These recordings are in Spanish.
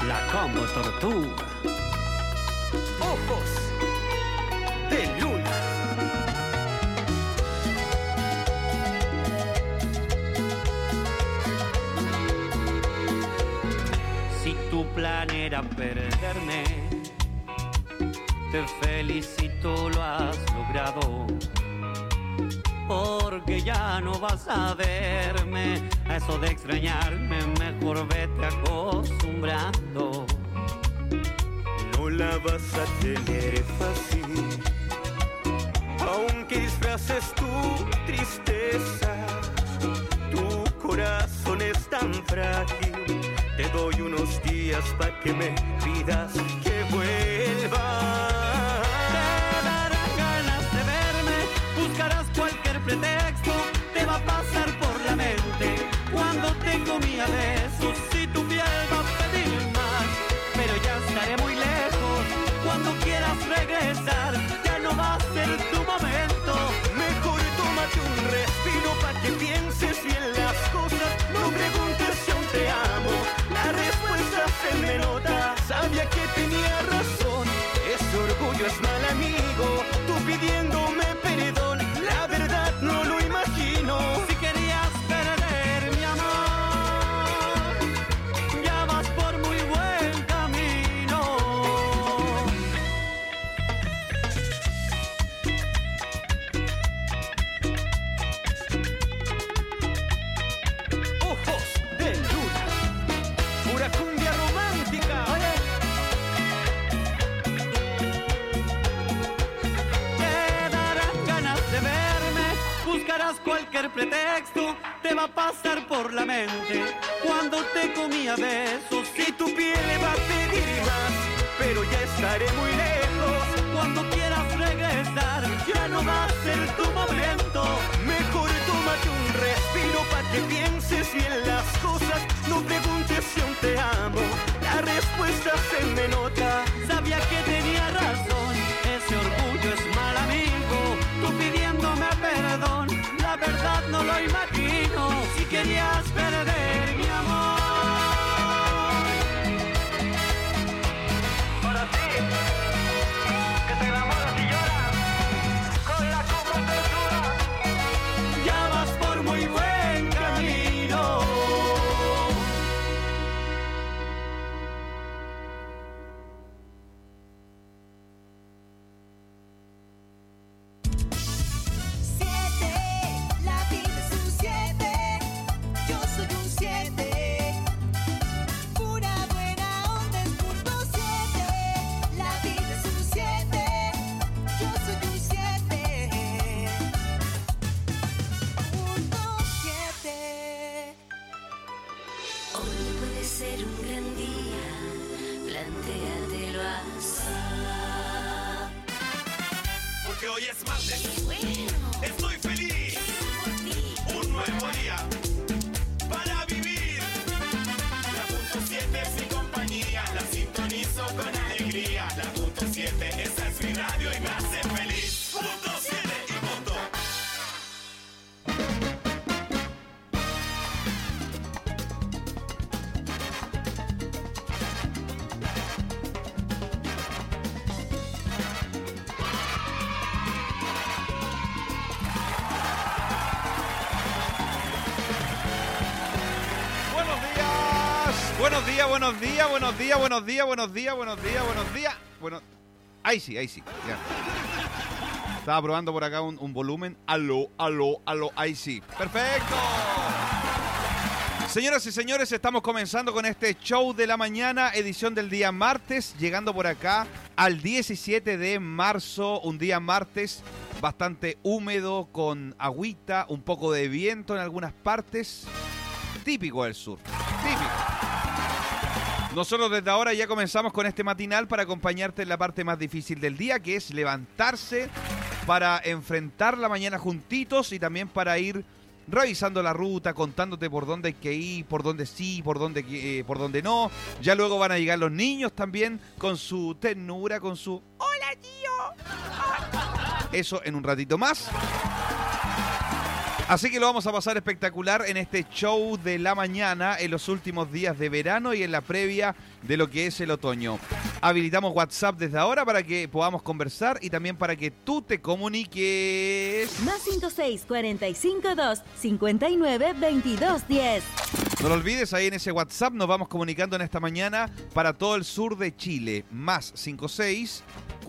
La Combo Tortuga. Ojos de luna. Si tu plan era perderme, te felicito, lo has logrado. Porque ya no vas a verme, a eso de extrañarme, mejor vete acostumbrando. No la vas a tener fácil, aunque disfraces tu tristeza. Tu corazón es tan frágil, te doy unos días para que me pidas que vuelva. Buscarás cualquier pretexto, te va a pasar por la mente cuando te comí a besos. Si tu piel va a pedir más, pero ya estaré muy lejos. Cuando quieras regresar, ya no va a ser tu momento. Mejor tómate un respiro pa' que pienses bien las cosas. No preguntes si aún te amo, la respuesta se me nota. Sabía que tenía razón, ese orgullo es mal amigo. Tú pidiéndome perdón, la verdad no lo imagino. Si querías perder mi amor, ya vas por muy buen camino. Ojos de luna, pura cumbia romántica. Te darán ganas de verme, buscarás cualquier pretexto, te va a pasar por la mente cuando te comí a besos. Si tu piel va a pedir más, pero ya estaré muy lejos. Cuando quieras regresar, ya no va a ser tu momento. Mejor tómate un respiro pa' que pienses bien las cosas. No preguntes si aún te amo, la respuesta se me nota. Sabía que tenía razón, ese orgullo es mal amigo. Tú pidiéndome perdón, la verdad no lo imagino. Si querías perder mi amor, ahora sí, que te enamoras y lloras con la Combo Tortuga. Ya vas por muy buen camino. La vida es un 7, yo soy un 7. Pura buena onda es punto 7. La vida es un 7, yo soy un 7. Punto 7. Hoy puede ser un gran día, plantéatelo así. Porque hoy es martes, estoy feliz, un nuevo día para vivir. La punto 7 es mi compañía, la sintonizo con alegría. La punto 7, esa es mi radio y me hace feliz. Punto 7 y punto. Buenos días, buenos días, buenos días, buenos días, buenos días, buenos días, buenos días. Bueno, ahí sí, ya. Estaba probando por acá un volumen. Aló, ahí sí. ¡Perfecto! Señoras y señores, estamos comenzando con este show de la mañana, edición del día martes, llegando por acá al 17 de marzo, un día martes bastante húmedo, con agüita, un poco de viento en algunas partes, típico del sur, típico. Nosotros desde ahora ya comenzamos con este matinal para acompañarte en la parte más difícil del día, que es levantarse para enfrentar la mañana juntitos y también para ir revisando la ruta, contándote por dónde hay que ir, por dónde sí, por dónde no. Ya luego van a llegar los niños también con su ternura, con su ¡hola, tío! Eso en un ratito más. Así que lo vamos a pasar espectacular en este show de la mañana, en los últimos días de verano y en la previa de lo que es el otoño. Habilitamos WhatsApp desde ahora para que podamos conversar y también para que tú te comuniques. Más 56 45 2 59 22 10. No lo olvides, ahí en ese WhatsApp nos vamos comunicando en esta mañana para todo el sur de Chile. Más 56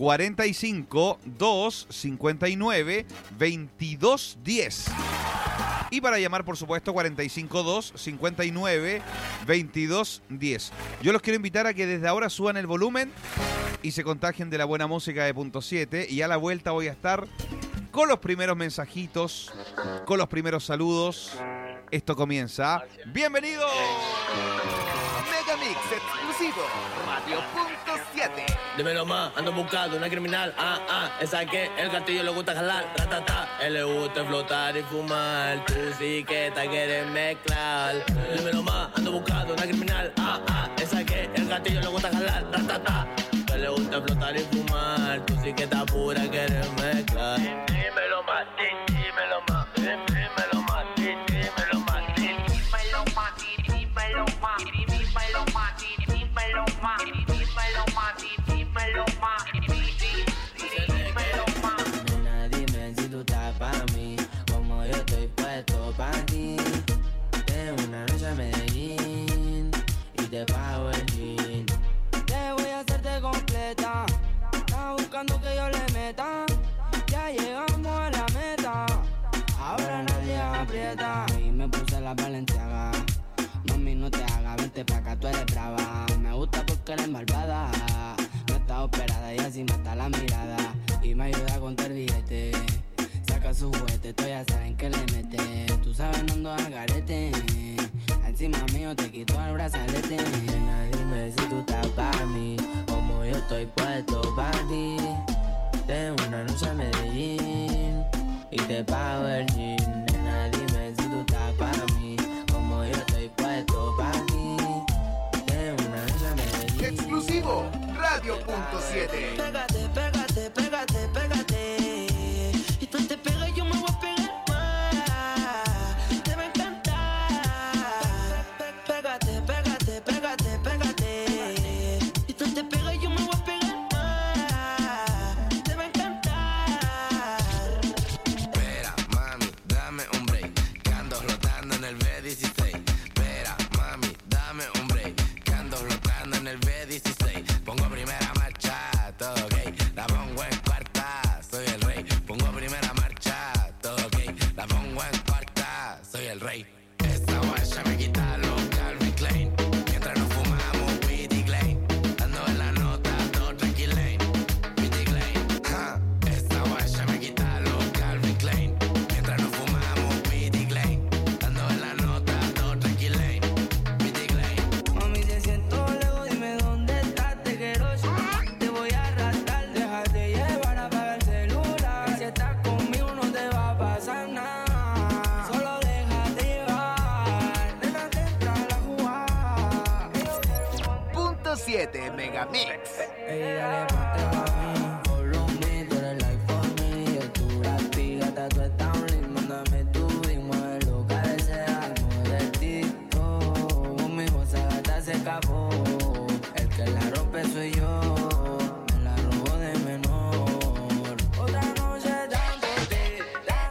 45 2 59 22 10. Y para llamar, por supuesto, 45 2 59 22 10. Yo los quiero invitar a que desde ahora suban el volumen y se contagien de la buena música de Punto 7. Y a la vuelta voy a estar con los primeros mensajitos, con los primeros saludos. Esto comienza. ¡Bienvenidos! Megamix exclusivo, Radio Punto 7. Dímelo más, ando buscando una criminal. Esa que el gatillo le gusta jalar. Ratata, él le gusta flotar y fumar. Tú sí que te quieres mezclar. Dímelo más, ando buscando una criminal. Esa que el gatillo le gusta jalar. Ratata, él le gusta flotar y fumar. Tú sí que estás pura, quieres mezclar. Dímelo más, dímelo más, dímelo más, dímelo más, dímelo más, dímelo más, dímelo más, dímelo más, dímelo más, dímelo más, dímelo más. Nena, dime si tú estás pa' mí, como yo estoy puesto pa' ti. Tengo una noche a Medellín y te pago el jean. Te voy a hacerte completa, estás buscando que yo le meta. Ya llegamos a la meta, ahora nadie aprieta. Y me puse la Balenciaga, mami no te hagas, vente pa' acá, tú eres brava. Me gusta porque eres malvada, no está operada y así mata la mirada. Y me ayuda a contar billete, saca su juguete, tú ya saben que le mete. Tú sabes no ando al garete, encima mío te quito el brazalete. Nena, dime si tú estás pa' mí, como yo estoy puesto pa' ti. Tengo una noche a Medellín y te pago el jean. Nena, dime si tú estás pa' mí, como yo estoy puesto pa' ti. Tengo una noche a Medellín. Exclusivo, Radio Punto 7. Pégate, pégate, pégate, pégate. Y tú te pegas y yo me voy a pegar más. Te va a encantar. Pégate, pégate, pégate, pégate. Y tú te pegas y yo me voy a pegar más. Te va a encantar. Espera, mami, dame un break, que ando flotando en el B16. Espera, mami, dame un break, que ando flotando en el B16. Pongo primera marcha, todo ok, la pongo en cuarta, soy el rey. Pongo primera marcha, todo ok, la pongo en cuarta, soy el rey. Esta guaya me quita los Calvin Klein, mientras nos fumamos Pity Klein. Ando en la nota, todo tranquilane, Pity Klein. Esta guaya me quita los Calvin Klein, mientras nos fumamos Pity Klein. Ando en la nota, todo tranquilane, Pity Klein. Mami, te siento lejos, dime dónde estás, te quiero yo. Te voy a arrastrar, déjate llevar, apaga el celular. Si estás conmigo no te va a pasar nada, solo déjate llevar, déjate entrar a jugar. Punto 7 Megamix. Ey, dale, ponte mami, follow me, tú eres like for me. Yo tú la piga, tú estás un ritmo, mándame tu beat, muévelo, cabecea, mueve TikTok. Conmigo esa gata se escapó, el que la rompe soy yo, me la robo de menor. Otra noche dándote,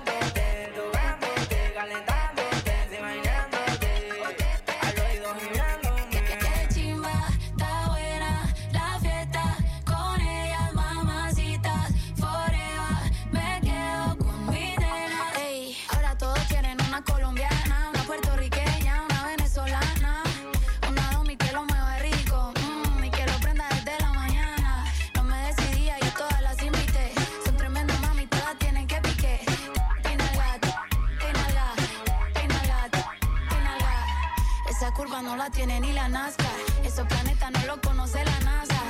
tocándote, calentándote, imaginándote, al oído gimiéndome. Qué chimba, está buena la fiesta con ellas, mamacitas, forever. Me quedo con mi nena. Ey, ahora todos quieren una colombiana, una puertorriqueña, una venezolana, una domi que lo mueva rico, y que lo prenda desde la mañana. No me decidía, yo todas las invité. Son tremendas mami, todas tienen que pique. Esa curva no la tiene ni la NASCAR. Esos planetas no lo conoce la NASA.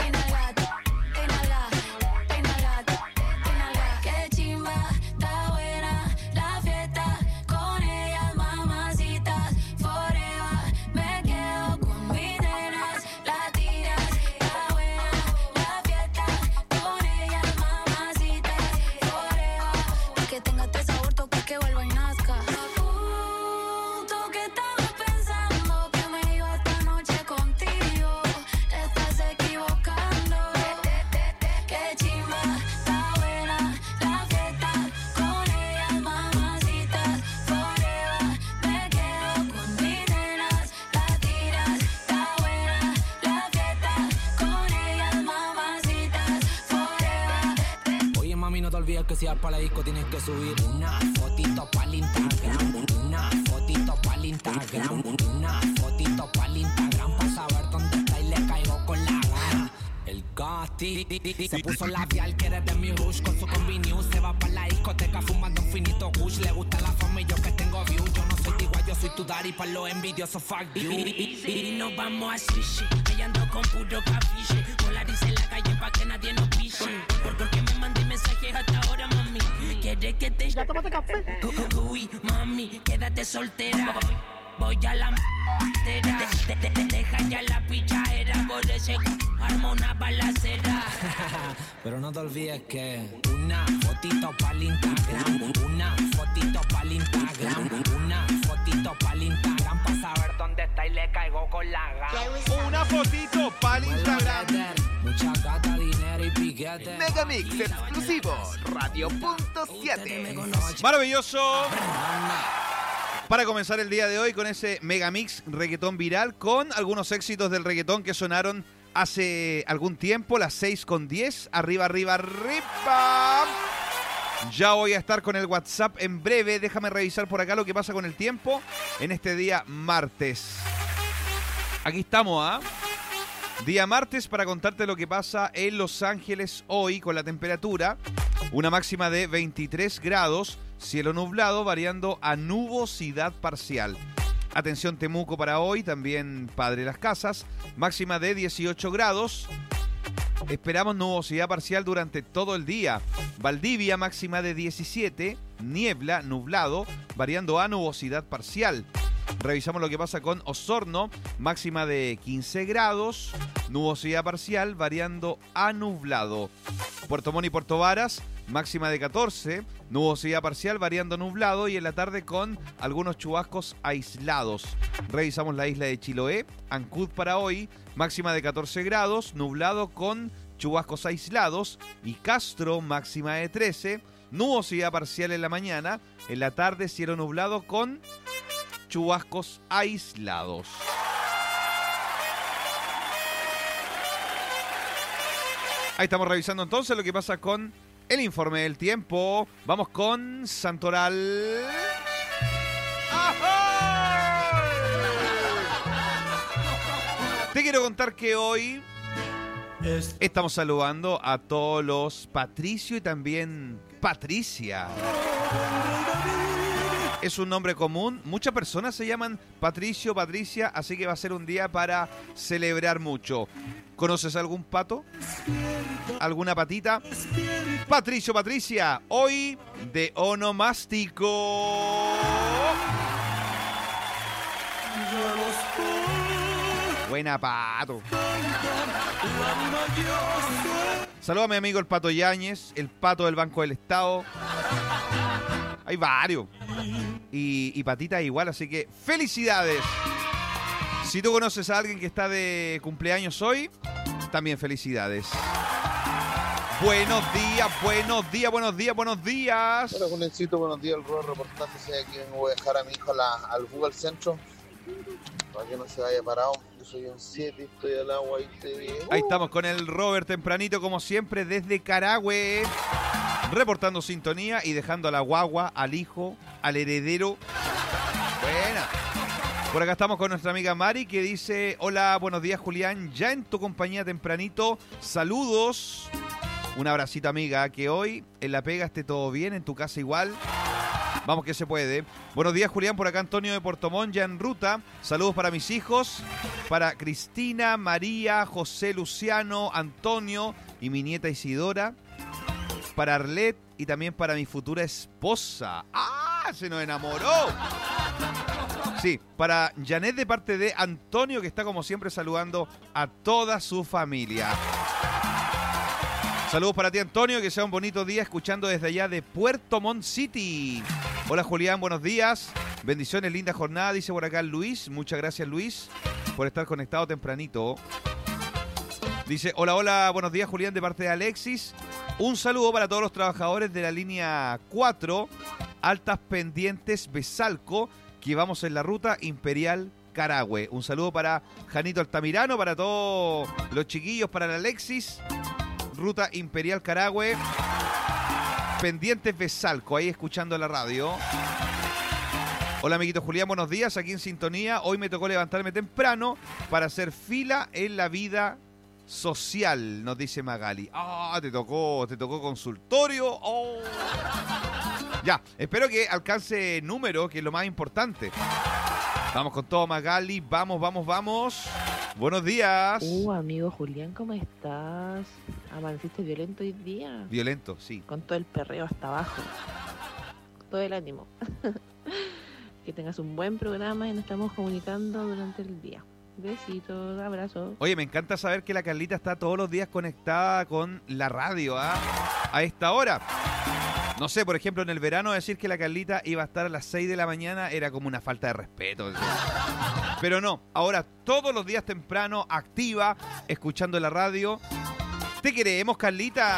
Qué chimba, está buena la fiesta con ellas, mamacitas, forever. Me quedo con mis nenas, latinas. Está buena la fiesta con ellas, mamacitas, forever. Pa' que tenga este sabor, toca que vuelva y nazca. es que si vas para la disco tienes que subir una fotito para el Instagram, una fotito para el Instagram, una fotito para el Instagram, para saber dónde está y le caigo con la gana. El Gotti se puso labial, quiere de mi rush con su combi news. Se va para la discoteca fumando un finito kush. Le gusta la fama y yo que tengo view. Yo no soy igual, yo soy tu daddy para los envidiosos, fuck you. Y nos vamos a sushi, ella ando con puro capiche. Polarice en la calle pa' que nadie nos piche. Porque me mandé mensajes hasta ahora, mami. ¿Quieres que te... ¿Ya tomaste café? Uy, mami, quédate soltera. Voy a la deja ya la pichadera. Por ese arma una balacera. Pero no te olvides que una fotito para el Instagram, una fotito para el Instagram, una fotito para el Instagram, para saber dónde está y le caigo con la gana. Una fotito para el Instagram. Mucha gata, dinero y piquete. Megamix exclusivo, Radio.7. Maravilloso. Para comenzar el día de hoy con ese Megamix reggaetón viral con algunos éxitos del reggaetón que sonaron hace algún tiempo, las 6:10. Arriba, arriba, arriba. Ya voy a estar con el WhatsApp en breve. Déjame revisar por acá lo que pasa con el tiempo en este día martes. Aquí estamos, ¿ah? Día martes para contarte lo que pasa en Los Ángeles hoy con la temperatura. Una máxima de 23 grados, cielo nublado variando a nubosidad parcial. Atención Temuco para hoy, también Padre Las Casas, máxima de 18 grados. Esperamos nubosidad parcial durante todo el día. Valdivia, máxima de 17, niebla, nublado, variando a nubosidad parcial. Revisamos lo que pasa con Osorno, máxima de 15 grados, nubosidad parcial, variando a nublado. Puerto Montt y Puerto Varas, máxima de 14, nubosidad parcial, variando nublado y en la tarde con algunos chubascos aislados. Revisamos la isla de Chiloé, Ancud para hoy, máxima de 14 grados, nublado con chubascos aislados y Castro, máxima de 13, nubosidad parcial en la mañana, en la tarde cielo nublado con chubascos aislados. Ahí estamos revisando entonces lo que pasa con el informe del tiempo. Vamos con Santoral. ¡Ajá! Te quiero contar que hoy estamos saludando a todos los Patricio y también Patricia. Es un nombre común. Muchas personas se llaman Patricio, Patricia, así que va a ser un día para celebrar mucho. ¿Conoces algún pato? ¿Alguna patita? Patricio, Patricia, hoy de onomástico. Buena, Pato. Saludos a mi amigo el Pato Yáñez, el Pato del Banco del Estado. Hay varios. Y Patita igual, así que ¡felicidades! Si tú conoces a alguien que está de cumpleaños hoy, también felicidades. Buenos días, buenos días, buenos días, buenos días. Hola, Julencito, buenos días. El Rudo reportándose aquí. Voy a dejar a mi hijo al Google Centro para que no se vaya parado. Yo soy un 7, estoy al agua y te veo. Ahí estamos con el Robert tempranito, como siempre, desde Carahue. Reportando sintonía y dejando a la guagua, al hijo, al heredero. Buena. Por acá estamos con nuestra amiga Mari que dice: hola, buenos días Julián, ya en tu compañía tempranito, saludos. Un abracito amiga, que hoy en la pega esté todo bien, en tu casa igual. Vamos que se puede. Buenos días Julián, por acá Antonio de Puerto Montt ya en ruta. Saludos para mis hijos, para Cristina, María, José, Luciano, Antonio y mi nieta Isidora. Para Arlet y también para mi futura esposa. ¡Ah! Se nos enamoró. Sí, para Janet de parte de Antonio, que está como siempre saludando a toda su familia. Saludos para ti Antonio, que sea un bonito día escuchando desde allá de Puerto Montt City. Hola Julián, buenos días. Bendiciones, linda jornada, dice por acá Luis. Muchas gracias Luis por estar conectado tempranito. Dice: hola, hola, buenos días Julián, de parte de Alexis. Un saludo para todos los trabajadores de la línea 4, Altas Pendientes Besalco, que vamos en la ruta Imperial Carahue. Un saludo para Janito Altamirano, para todos los chiquillos, para el Alexis, ruta Imperial Carahue. Pendientes Besalco, ahí escuchando la radio. Hola, amiguito Julián, buenos días, aquí en sintonía. Hoy me tocó levantarme temprano para hacer fila en la vida social, nos dice Magali. Ah, te tocó consultorio. Oh. Ya, espero que alcance número, que es lo más importante. Vamos con todo, Magali, vamos. Buenos días. Amigo Julián, ¿cómo estás? ¿Amaneciste violento hoy día? Violento, sí. Con todo el perreo hasta abajo. Todo el ánimo. Que tengas un buen programa y nos estamos comunicando durante el día. Besitos, abrazos. Oye, me encanta saber que la Carlita está todos los días conectada con la radio, a esta hora. No sé, por ejemplo, en el verano decir que la Carlita iba a estar a las 6 de la mañana era como una falta de respeto. Pero no, ahora todos los días temprano, activa, escuchando la radio. Te queremos, Carlita.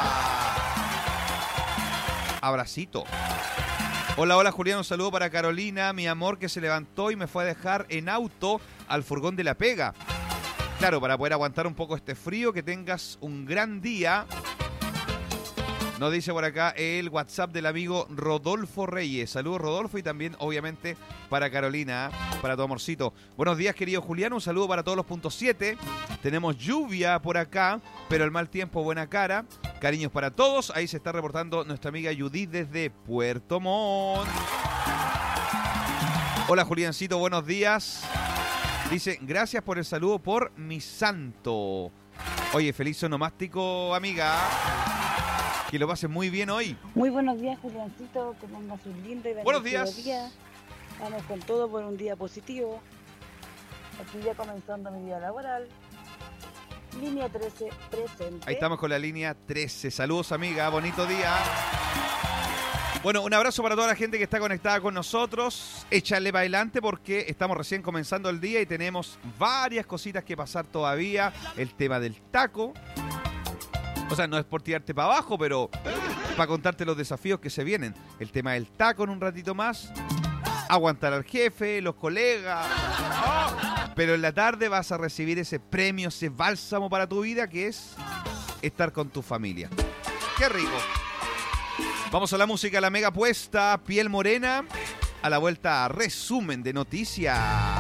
Abracito. Hola, Julián, un saludo para Carolina, mi amor, que se levantó y me fue a dejar en auto al furgón de la pega. Claro, para poder aguantar un poco este frío, que tengas un gran día. Nos dice por acá el WhatsApp del amigo Rodolfo Reyes. Saludos, Rodolfo, y también, obviamente, para Carolina, para tu amorcito. Buenos días, querido Julián. Un saludo para todos los puntos 7. Tenemos lluvia por acá, pero el mal tiempo, buena cara. Cariños para todos. Ahí se está reportando nuestra amiga Judith desde Puerto Montt. Hola, Juliancito, buenos días. Dice, gracias por el saludo por mi santo. Oye, feliz onomástico, amiga. Que lo pasen muy bien hoy. Muy buenos días, Juliancito. Que tengas un lindo y buenos bendecido días. día. Vamos con todo por un día positivo. Aquí ya comenzando mi día laboral. Línea 13 presente. Ahí estamos con la línea 13. Saludos, amiga. Bonito día. Bueno, un abrazo para toda la gente que está conectada con nosotros. Échale para adelante porque estamos recién comenzando el día y tenemos varias cositas que pasar todavía. El tema del taco. O sea, no es por tirarte para abajo, pero para contarte los desafíos que se vienen. El tema del taco en un ratito más. Aguantar al jefe, los colegas. Pero en la tarde vas a recibir ese premio, ese bálsamo para tu vida, que es estar con tu familia. ¡Qué rico! Vamos a la música, la mega puesta, Piel Morena. A la vuelta, resumen de noticias.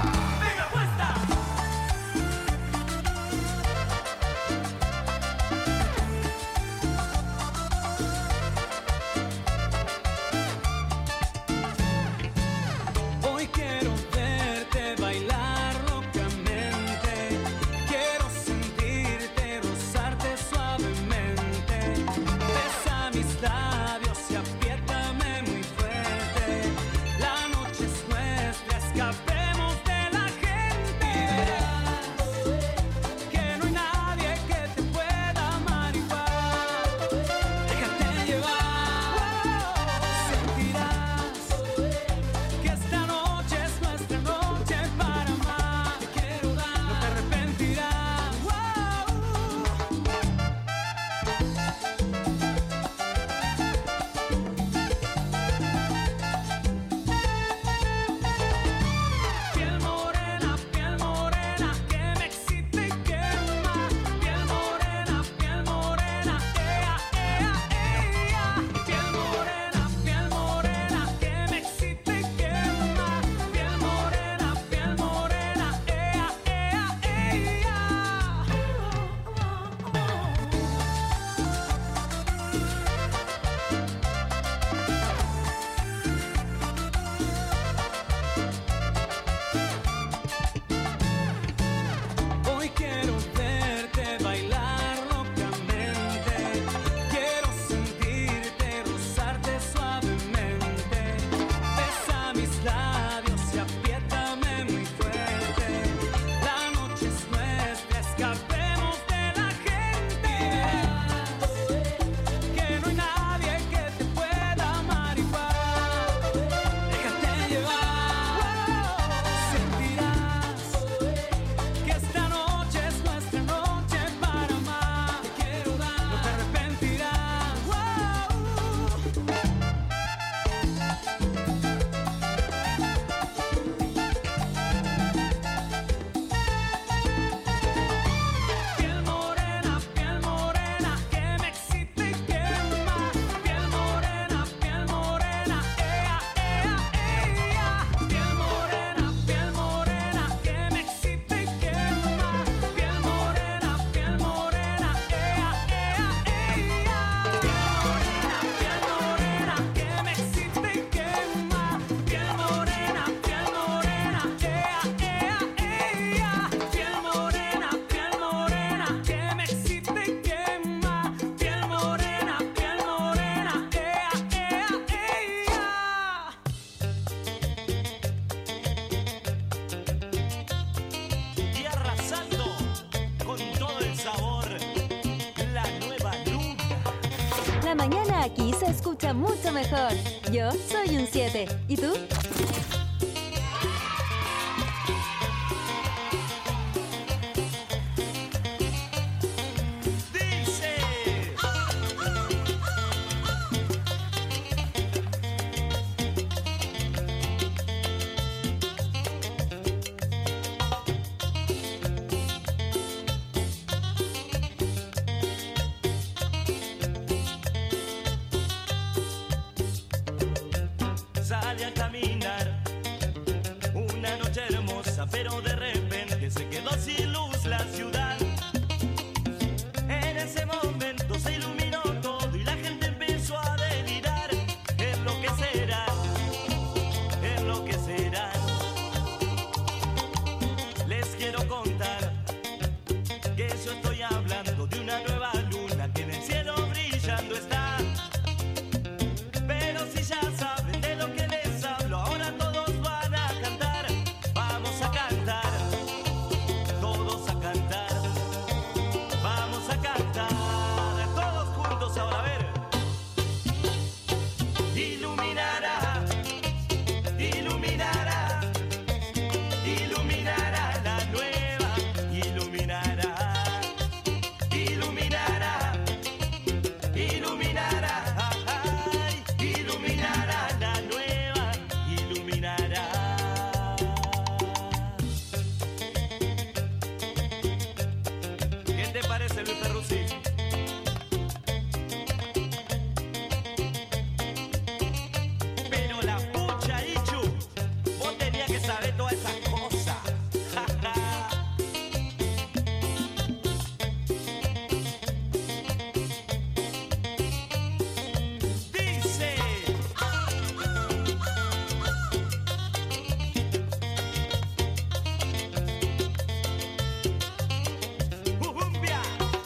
Hoy quiero verte bailar locamente, quiero sentirte, rozarte suavemente, besa mis labios y apriétame muy fuerte, la noche es nuestra, escapemos de Aquí se escucha mucho mejor. Yo soy un 7. ¿Y tú? Salí a caminar una noche hermosa, pero de repente se quedó sin luz la ciudad. En ese momento se iluminó todo y la gente empezó a delirar. Es lo que será, es lo que será. Les quiero contar que yo estoy hablando de una nueva luna que en el cielo brillando está. Pero si ya saben de lo que les hablo, ahora todos van a cantar. Vamos a cantar, todos a cantar. Vamos a cantar, todos juntos ahora, a ver. Iluminará, iluminará, iluminará la nueva. Iluminará, iluminará, iluminará. Iluminará la nueva, iluminará. ¿Qué te parece, Luis Perruzzi? Pero la pucha, Ichu, vos tenías que saber todas esas cosas. Dice. Cumbia.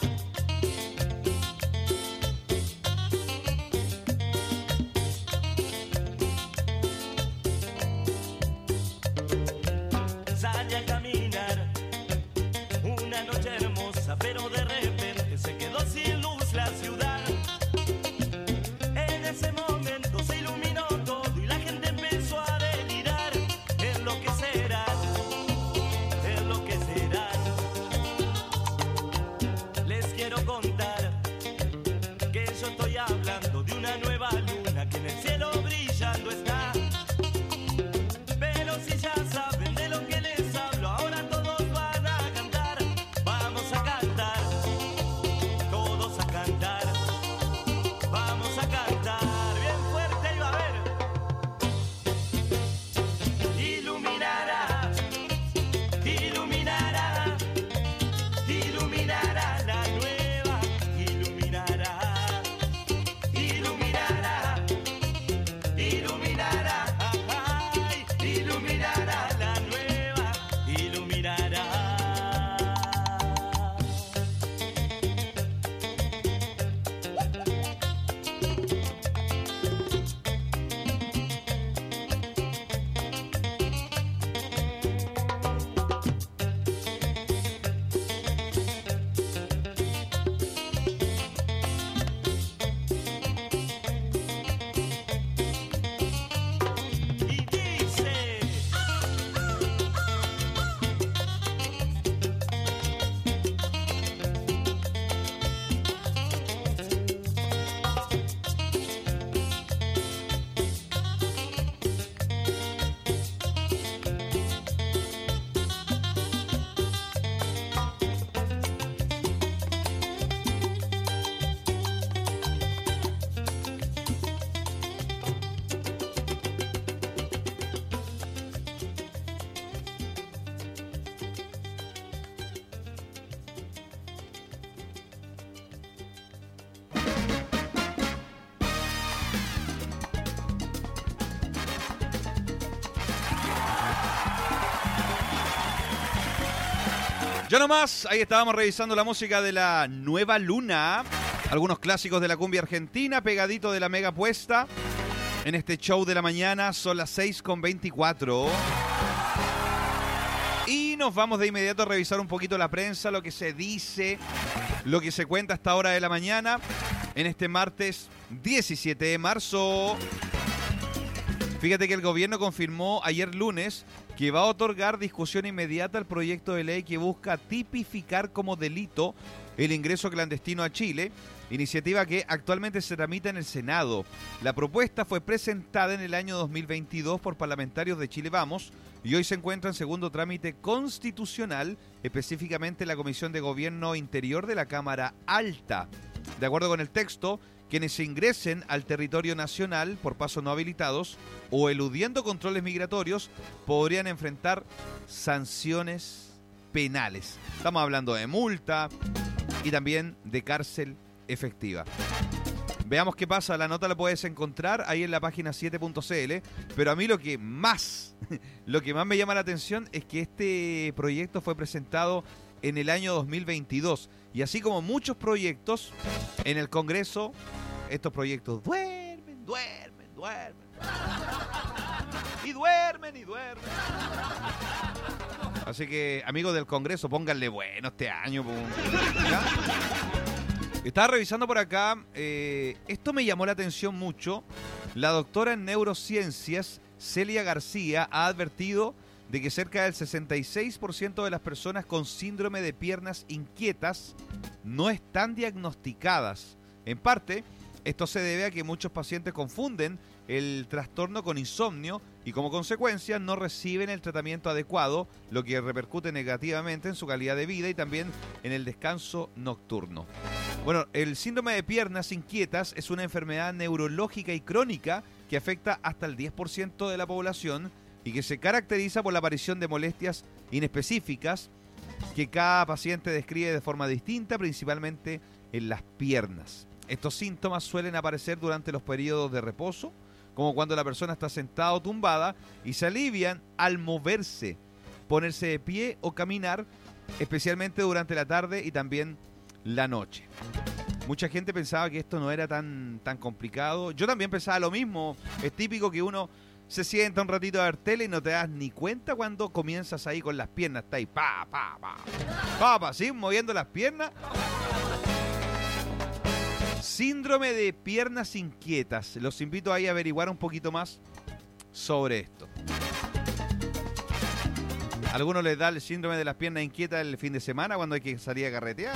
Salí a caminar una noche hermosa, pero de repente se quedó sin luz la ciudad. En ese momento se iluminó todo y la gente empezó a delirar. Es lo que será, es lo que será. Les quiero contar que yo estoy hablando de una nueva luna que en el cielo brillando está. Pero si ya saben de lo que les hablo, ahora todos van a cantar. Vamos a cantar, todos a cantar. Vamos a cantar bien fuerte y va a ver. Iluminará, iluminará, iluminará la nueva. Iluminará, iluminará, iluminará. Ay, iluminará la nueva. Iluminará. Y dice. Ya nomás, ahí estábamos revisando la música de la nueva luna. Algunos clásicos de la cumbia argentina, pegadito de la mega puesta. En este show de la mañana son las 6:24. Y nos vamos de inmediato a revisar un poquito la prensa, lo que se dice, lo que se cuenta a esta hora de la mañana. En este martes 17 de marzo. Fíjate que el gobierno confirmó ayer lunes que va a otorgar discusión inmediata al proyecto de ley que busca tipificar como delito el ingreso clandestino a Chile, iniciativa que actualmente se tramita en el Senado. La propuesta fue presentada en el año 2022 por parlamentarios de Chile Vamos y hoy se encuentra en segundo trámite constitucional, específicamente en la Comisión de Gobierno Interior de la Cámara Alta. De acuerdo con el texto, quienes ingresen al territorio nacional por pasos no habilitados o eludiendo controles migratorios podrían enfrentar sanciones penales. Estamos hablando de multa y también de cárcel efectiva. Veamos qué pasa. La nota la puedes encontrar ahí en la página 7.cl, pero a mí lo que más me llama la atención es que este proyecto fue presentado en el año 2022 y así como muchos proyectos en el Congreso, estos proyectos duermen y duermen. Así que, amigos del Congreso, pónganle bueno este año. ¿Ya? Estaba revisando por acá, esto me llamó la atención mucho. La doctora en neurociencias, Celia García, ha advertido de que cerca del 66% de las personas con síndrome de piernas inquietas no están diagnosticadas. En parte, esto se debe a que muchos pacientes confunden el trastorno con insomnio y como consecuencia no reciben el tratamiento adecuado, lo que repercute negativamente en su calidad de vida y también en el descanso nocturno. Bueno, el síndrome de piernas inquietas es una enfermedad neurológica y crónica que afecta hasta el 10% de la población y que se caracteriza por la aparición de molestias inespecíficas que cada paciente describe de forma distinta, principalmente en las piernas. Estos síntomas suelen aparecer durante los periodos de reposo, como cuando la persona está sentada o tumbada, y se alivian al moverse, ponerse de pie o caminar, especialmente durante la tarde y también la noche. Mucha gente pensaba que esto no era tan complicado. Yo también pensaba lo mismo. Es típico que uno se sienta un ratito a ver tele y no te das ni cuenta cuando comienzas ahí con las piernas. Está ahí, ¿sí? Moviendo las piernas. Síndrome de piernas inquietas. Los invito ahí a averiguar un poquito más sobre esto. ¿A algunos les da el síndrome de las piernas inquietas el fin de semana cuando hay que salir a carretear?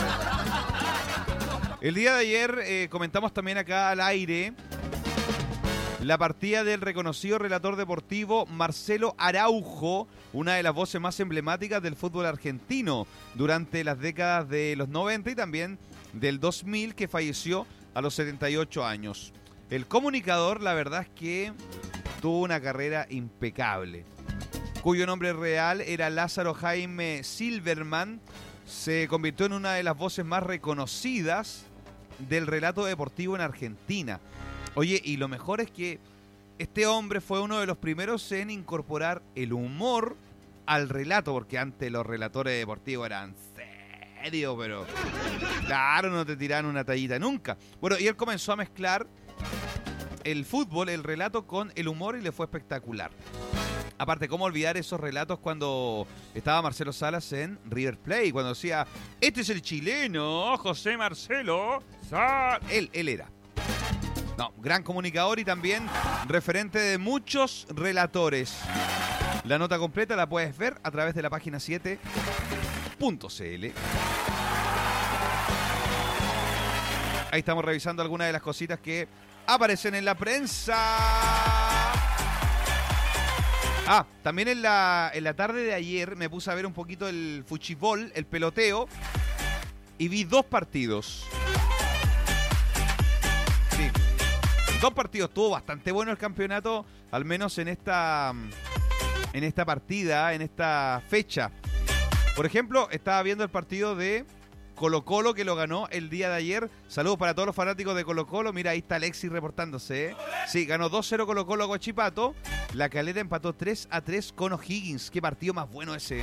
El día de ayer comentamos también acá al aire la partida del reconocido relator deportivo Marcelo Araujo, una de las voces más emblemáticas del fútbol argentino durante las décadas de los 90 y también del 2000, que falleció a los 78 años. El comunicador, la verdad es que tuvo una carrera impecable, cuyo nombre real era Lázaro Jaime Silverman. Se convirtió en una de las voces más reconocidas del relato deportivo en Argentina. Oye, y lo mejor es que este hombre fue uno de los primeros en incorporar el humor al relato, porque antes los relatores deportivos eran serios, pero claro, no te tiraban una tallita nunca. Bueno, y él comenzó a mezclar el fútbol, el relato con el humor y le fue espectacular. Aparte, ¿cómo olvidar esos relatos cuando estaba Marcelo Salas en River Plate? Cuando decía, este es el chileno, José Marcelo Salas. Él era. No, gran comunicador y también referente de muchos relatores. La nota completa la puedes ver a través de la página 7.cl. Ahí estamos revisando algunas de las cositas que aparecen en la prensa. Ah, también en la tarde de ayer me puse a ver un poquito el fuchibol, el peloteo, y vi dos partidos. Sí, dos partidos. Estuvo bastante bueno el campeonato, al menos en esta partida, en esta fecha. Por ejemplo, estaba viendo el partido de Colo-Colo, que lo ganó el día de ayer. Saludos para todos los fanáticos de Colo-Colo. Mira, ahí está Alexis reportándose, ¿eh? Sí, ganó 2-0 Colo-Colo a Guachipato. La Calera empató 3-3 con O'Higgins. Qué partido más bueno ese, ¿eh?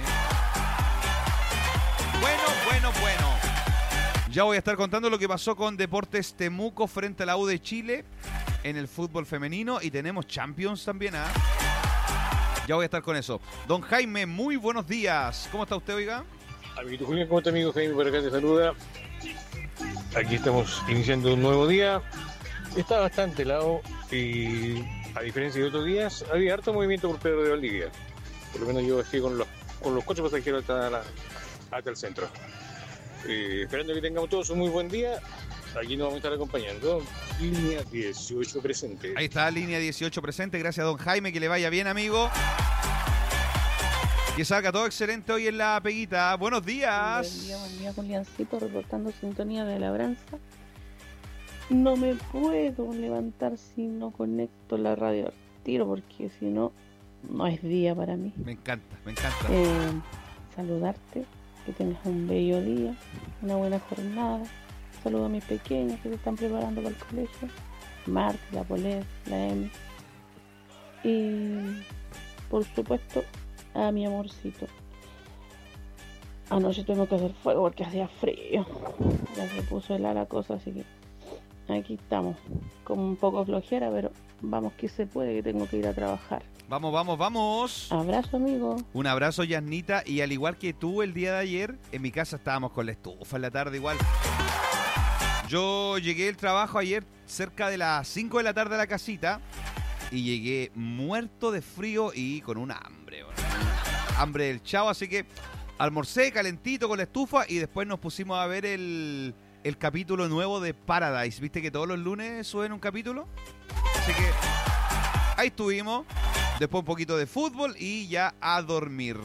Bueno. Ya voy a estar contando lo que pasó con Deportes Temuco frente a la U de Chile en el fútbol femenino. Y tenemos Champions también, ¿ah? Ya voy a estar con eso. Don Jaime, muy buenos días. ¿Cómo está usted, oiga? Amiguito Julián, ¿cómo está, amigo Jaime? Por acá te saluda. Aquí estamos iniciando un nuevo día. Está bastante helado y a diferencia de otros días, había harto movimiento por Pedro de Valdivia. Por lo menos yo bajé con los coches pasajeros hasta el centro. Esperando que tengamos todos un muy buen día. Aquí nos vamos a estar acompañando. Línea 18 presente. Ahí está, línea 18 presente. Gracias a don Jaime, que le vaya bien, amigo. Que salga todo excelente hoy en la peguita. Buenos días. Buen día, Juliancito, reportando sintonía de labranza. No me puedo levantar si no conecto la radio al tiro, porque si no, no es día para mí. Me encanta, me encanta. Saludarte, que tengas un bello día, una buena jornada. Saludo a mis pequeños que se están preparando para el colegio. Marta, la Polet, la Emi. Y por supuesto a mi amorcito. Anoche tuvimos que hacer fuego porque hacía frío. Ya se puso helada la cosa, así que aquí estamos. Con un poco flojera, pero vamos que se puede, que tengo que ir a trabajar. Vamos, vamos, vamos. Abrazo, amigo. Un abrazo, Yasnita. Y al igual que tú el día de ayer, en mi casa estábamos con la estufa en la tarde igual. Yo llegué del trabajo ayer cerca de las 5 de la tarde a la casita y llegué muerto de frío y con un hambre. Hambre del chavo, así que almorcé calentito con la estufa y después nos pusimos a ver el capítulo nuevo de Paradise. ¿Viste que todos los lunes suben un capítulo? Así que ahí estuvimos. Después un poquito de fútbol y ya a dormir.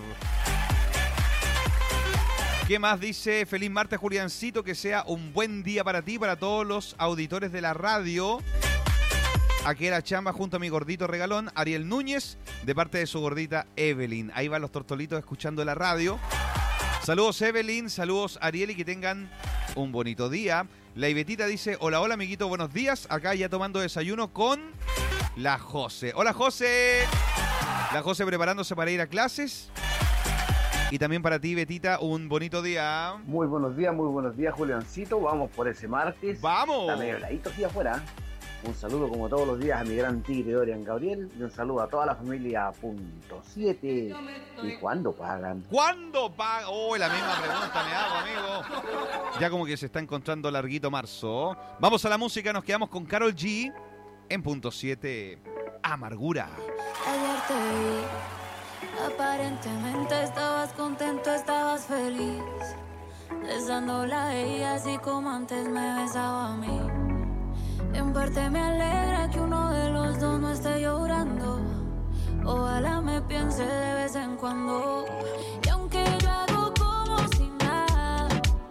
¿Qué más dice? Feliz martes, Juliancito. Que sea un buen día para ti, para todos los auditores de la radio. Aquí era chamba junto a mi gordito regalón, Ariel Núñez, de parte de su gordita Evelyn. Ahí van los tortolitos escuchando la radio. Saludos, Evelyn. Saludos, Ariel, y que tengan un bonito día. La Ibetita dice, hola, hola, amiguito, buenos días. Acá ya tomando desayuno con la José. Hola, José. La José preparándose para ir a clases. Y también para ti, Betita, un bonito día. Muy buenos días, Juliancito. Vamos por ese martes. ¡Vamos! Está medio heladito aquí afuera. Un saludo como todos los días a mi gran tigre Dorian Gabriel. Y un saludo a toda la familia Punto 7. ¿Y cuándo pagan? ¿Cuándo pagan? Oh, la misma pregunta me hago, amigo. Ya como que se está encontrando larguito marzo. Vamos a la música, nos quedamos con Karol G en Punto 7. Amargura. Ayer te vi, aparentemente estabas contento, estabas feliz, besándola a ella así como antes me besaba a mí. En parte me alegra que uno de los dos no esté llorando. Ojalá me piense de vez en cuando. Y aunque yo hago como si nada,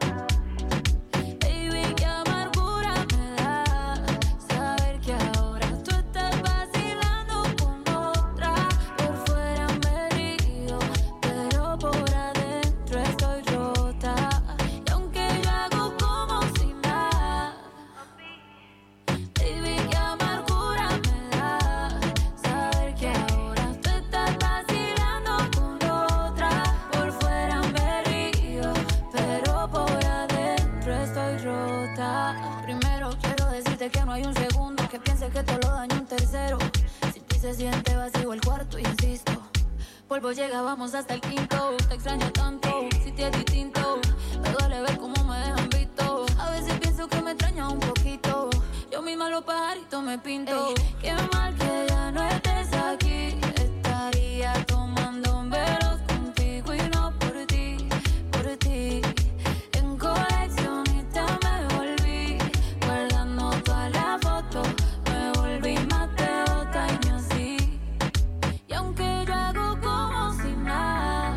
baby, qué amargura me da saber que ahora tú estás vacilando con otra. Por fuera me río, pero por adentro estoy rota. Y aunque yo hago como si nada, baby, qué amargura me da saber que ahora tú estás vacilando con otra. Por fuera me río, pero por adentro estoy rota. Primero quiero decirte que no hay un segundo que piense que todo lo daño un tercero. Si ti se siente vacío el cuarto, insisto, polvo llega, vamos hasta el quinto. Te extraño tanto, si te es distinto. Me duele ver cómo me dejan visto. A veces pienso que me extraña un poquito. Yo misma los pajaritos me pinto. Ey, qué mal que ya no estés aquí. Estaría tomando velos contigo y no por ti, por ti. En coleccionista me volví, guardando todas las fotos. Me volví más de 2 años así. Y aunque yo hago como si nada,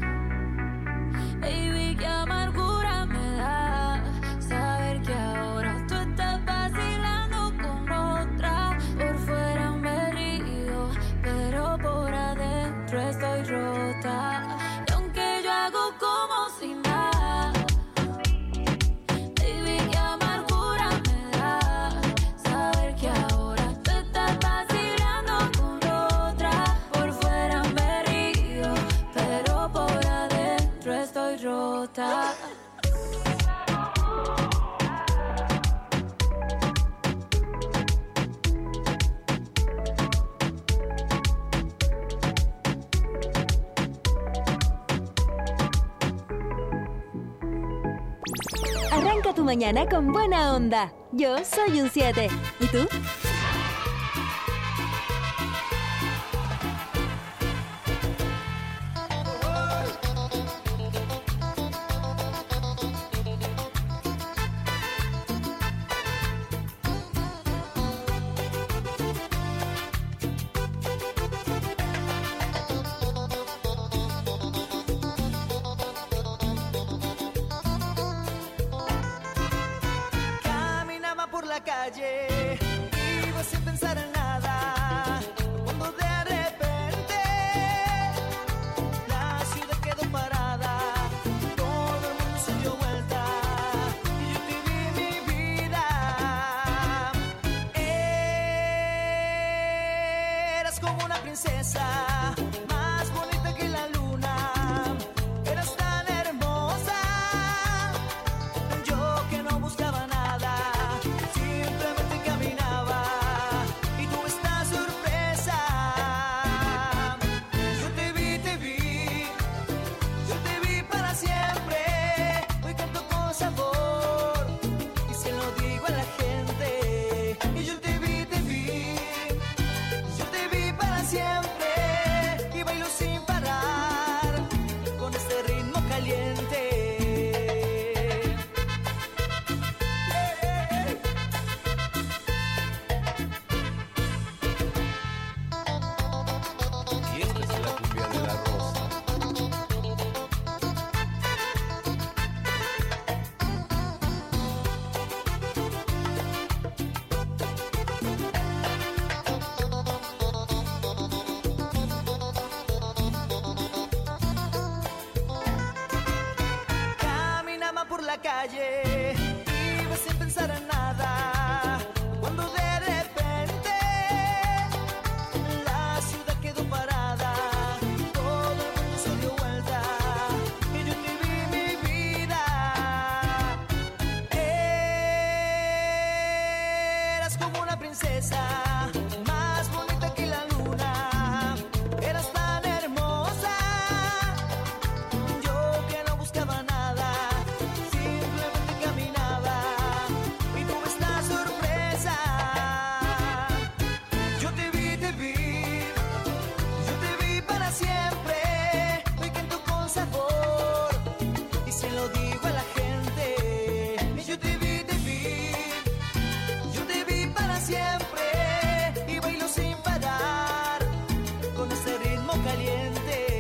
baby, qué amargura me da saber que ahora tú estás vacilando con otra. Por fuera me río, pero por adentro estoy rota. Y aunque yo hago como si nada, baby, qué amargura me da saber que ahora tú estás vacilando con otra. Por fuera me río, pero por adentro estoy rota. Arranca tu mañana con buena onda. Yo soy un 7. ¿Y tú? Caminaba por la calle, iba sin pensar en nada, cuando de repente la ciudad quedó parada, todo el mundo se dio vuelta y yo te vi mi vida. Eras como una princesa, más bonita que la luna, eras tan hermosa. Yo que no buscaba nada, simplemente caminaba y tuve esta sorpresa. Yo te vi, yo te vi para siempre. Hoy canto con sabor y se lo digo a la gente. Y yo te vi, yo te vi para siempre y bailo sin parar con este ritmo caliente. Y esta es la cumbia de la Rosa. Caminaba por la calle, iba sin pensar en nada, cuando de repente la ciudad quedó parada, todo el mundo se dio vuelta y yo te vi mi vida. Eras como una princesa, más bonita que la luna, eras tan hermosa. Yo que no buscaba nada, simplemente caminaba y tuve esta sorpresa. Yo te vi, yo te vi para siempre. Hoy canto con sabor y se lo digo a la gente. Y yo te vi, yo te vi para siempre y bailo sin parar con este ritmo caliente.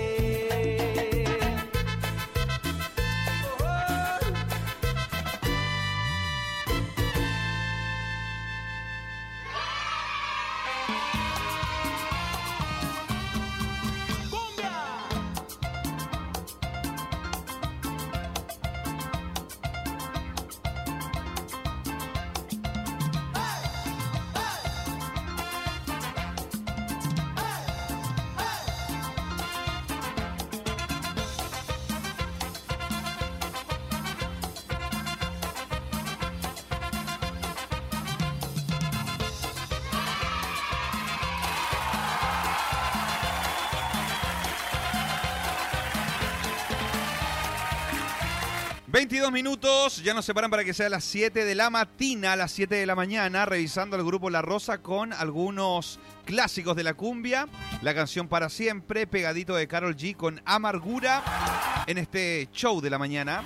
...22 ya nos separan para que sea las 7 de la mañana, a las 7 de la mañana, revisando el grupo La Rosa con algunos clásicos de la cumbia. La canción Para Siempre, pegadito de Karol G con Amargura, en este show de la mañana.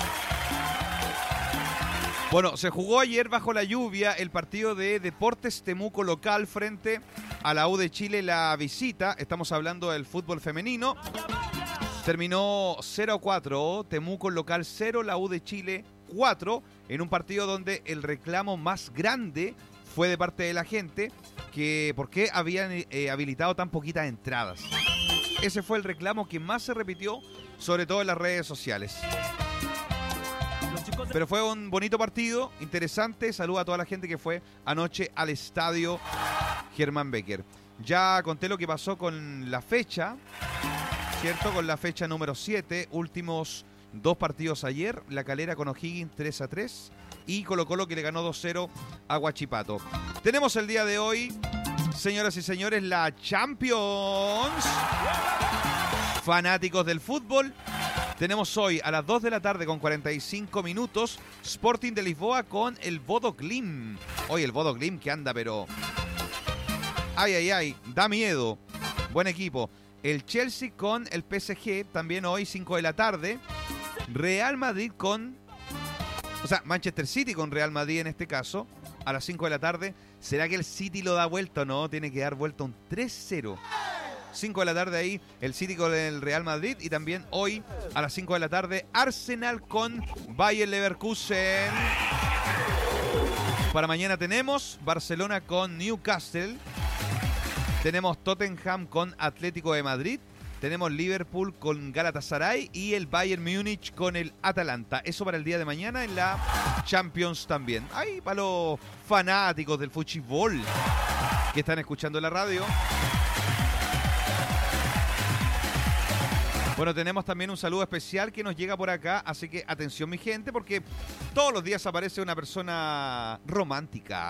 Bueno, se jugó ayer bajo la lluvia el partido de Deportes Temuco local frente a la U de Chile, la visita. Estamos hablando del fútbol femenino. Terminó 0-4, Temuco local 0, la U de Chile 4, en un partido donde el reclamo más grande fue de parte de la gente, que por qué habían habilitado tan poquitas entradas. Ese fue el reclamo que más se repitió, sobre todo en las redes sociales. Pero fue un bonito partido, interesante. Saludo a toda la gente que fue anoche al estadio Germán Becker. Ya conté lo que pasó con la fecha, ¿cierto? Con la fecha número 7, últimos dos partidos ayer. La Calera con O'Higgins 3-3 y Colo-Colo que le ganó 2-0 a Huachipato. Tenemos el día de hoy, señoras y señores, la Champions. Fanáticos del fútbol, Tenemos hoy a las 2 de la tarde con 45 minutos Sporting de Lisboa con el Bodo Glimt. Hoy el Bodo Glimt que anda, pero... Ay, da miedo. Buen equipo. El Chelsea con el PSG, también hoy 5 de la tarde. Real Madrid con... O sea, Manchester City con Real Madrid en este caso, a las 5 de la tarde. ¿Será que el City lo da vuelta o no? Tiene que dar vuelta un 3-0. 5 de la tarde ahí, el City con el Real Madrid. Y también hoy, a las 5 de la tarde, Arsenal con Bayer Leverkusen. Para mañana tenemos Barcelona con Newcastle. Tenemos Tottenham con Atlético de Madrid. Tenemos Liverpool con Galatasaray y el Bayern Múnich con el Atalanta. Eso para el día de mañana en la Champions también. Ay, para los fanáticos del fútbol que están escuchando la radio. Bueno, tenemos también un saludo especial que nos llega por acá, así que atención mi gente, porque todos los días aparece una persona romántica.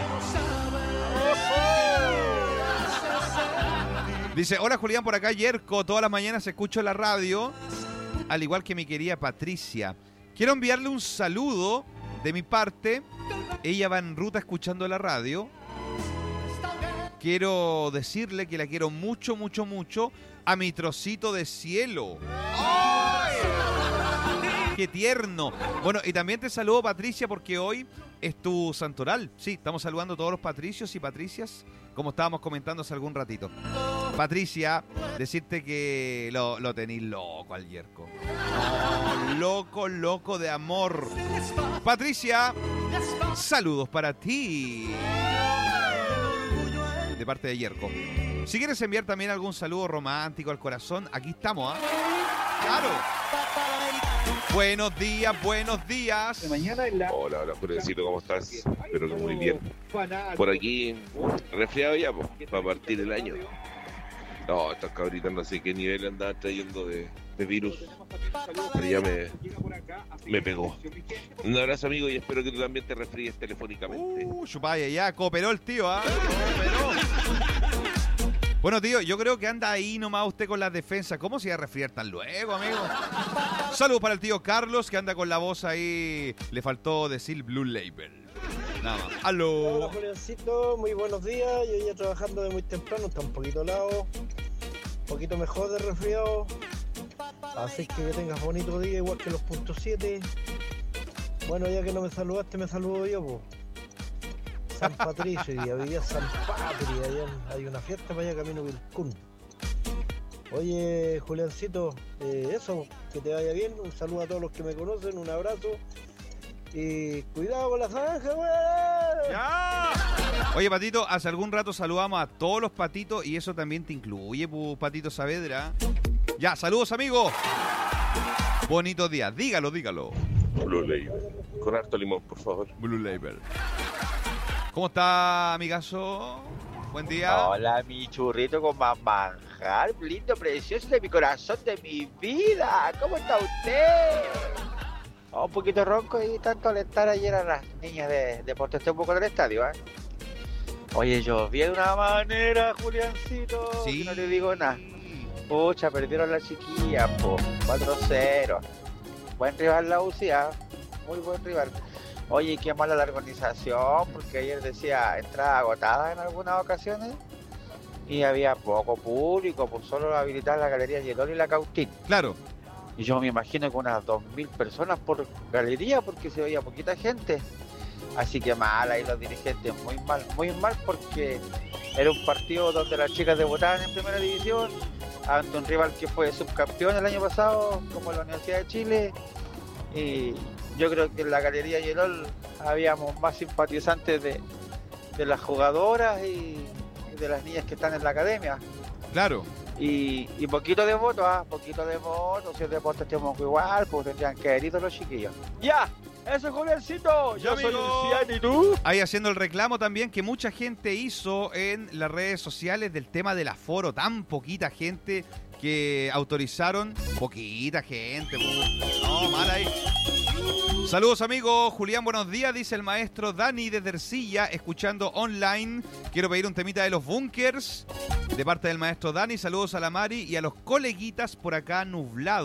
Dice, hola Julián, por acá Yerko, todas las mañanas escucho la radio, al igual que mi querida Patricia. Quiero enviarle un saludo de mi parte, ella va en ruta escuchando la radio. Quiero decirle que la quiero mucho, mucho, mucho a mi trocito de cielo. ¡Ay! ¡Qué tierno! Bueno, y también te saludo, Patricia, porque hoy es tu santoral. Sí, estamos saludando a todos los patricios y patricias, como estábamos comentando hace algún ratito. Patricia, decirte que lo tenís loco al Yerko. Loco, loco de amor. Patricia, saludos para ti. De parte de Yerko. Si quieres enviar también algún saludo romántico al corazón, aquí estamos, ¿ah? ¡Claro! Buenos días, buenos días. Hola, Juliancito, ¿cómo estás? Espero que muy bien. Por aquí, resfriado ya, para partir el año. No, estas cabritas no sé qué nivel andaban trayendo de virus. Pero ya me pegó. Un abrazo, amigo, y espero que tú también te resfríes telefónicamente. Chupaya, ya cooperó el tío, ¿ah? Cooperó. Bueno, tío, yo creo que anda ahí nomás usted con las defensas. ¿Cómo se iba a resfriar tan luego, amigo? Saludos para el tío Carlos, que anda con la voz ahí. Le faltó decir Blue Label. Nada más. ¡Aló! Hola, Juliancito, muy buenos días. Yo ya trabajando de muy temprano, está un poquito helado, un poquito mejor de resfriado. Así que tengas bonito día, igual que los .7. Bueno, ya que no me saludaste, me saludo yo, po. San Patricio, y vivía San Patri, allá hay una fiesta para allá camino Vilcún. Oye, Juliancito, eso, que te vaya bien, un saludo a todos los que me conocen, un abrazo y cuidado con la zanja, weón. ¡Ya! Oye, Patito, hace algún rato saludamos a todos los patitos y eso también te incluye, Patito Saavedra. Ya, saludos, amigo. Bonitos días, dígalo. Blue Label. Con harto limón, por favor. Blue Label. ¿Cómo está, amigazo? Buen día. Hola, mi churrito con más manjar, lindo, precioso de mi corazón, de mi vida. ¿Cómo está usted? Un poquito ronco y tanto alentar ayer a las niñas de Deportes un poco del estadio, ¿eh? Oye, llovía de una manera, Juliancito, sí. Que no le digo nada. Pucha, perdieron las chiquillas, po. 4-0. Buen rival la UCI, ¿eh? Muy buen rival. Oye, qué mala la organización, porque ayer decía entrada agotada en algunas ocasiones y había poco público, pues solo habilitar la galería Yelol y la Cautín. Claro. Y yo me imagino que unas 2.000 personas por galería, porque se veía poquita gente. Así que mal ahí los dirigentes, muy mal, porque era un partido donde las chicas debutaban en primera división ante un rival que fue subcampeón el año pasado, como la Universidad de Chile. Y yo creo que en la galería Yelol habíamos más simpatizantes de las jugadoras y de las niñas que están en la academia. Claro. Y poquito de voto, si el deporte estemos igual, pues tendrían que heridos los chiquillos. ¡Ya! ¡Eso es Juliancito! Yo soy Luciano, ¿y tú? Ahí haciendo el reclamo también que mucha gente hizo en las redes sociales del tema del aforo. Tan poquita gente que autorizaron. Poquita gente. No, mal ahí. Saludos, amigos. Julián, buenos días, dice el maestro Dani desde Ercilla, escuchando online. Quiero pedir un temita de los Bunkers de parte del maestro Dani. Saludos a la Mari y a los coleguitas por acá nublado.